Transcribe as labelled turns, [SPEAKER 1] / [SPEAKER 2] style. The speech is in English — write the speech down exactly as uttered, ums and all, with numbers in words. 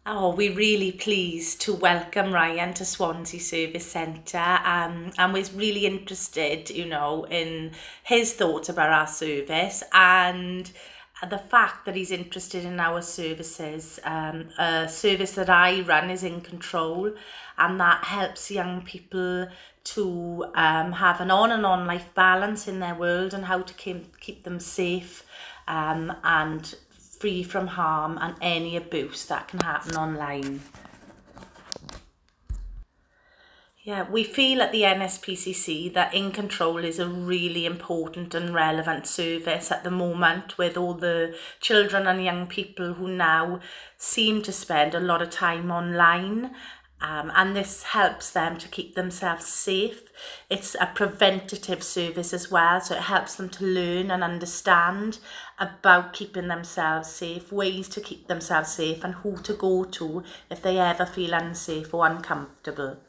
[SPEAKER 1] Oh, we're really pleased to welcome Ryan to Swansea Service Centre, um, and we're really interested, you know, in his thoughts about our service and the fact that he's interested in our services. Um, a service that I run is In Control, and that helps young people to um, have an on and on life balance in their world and how to keep, keep them safe um, and free from harm and any abuse that can happen online. Yeah, we feel at the N S P C C that In Control is a really important and relevant service at the moment, with all the children and young people who now seem to spend a lot of time online. Um, and this helps them to keep themselves safe. It's a preventative service as well, so it helps them to learn and understand about keeping themselves safe, ways to keep themselves safe, and who to go to if they ever feel unsafe or uncomfortable.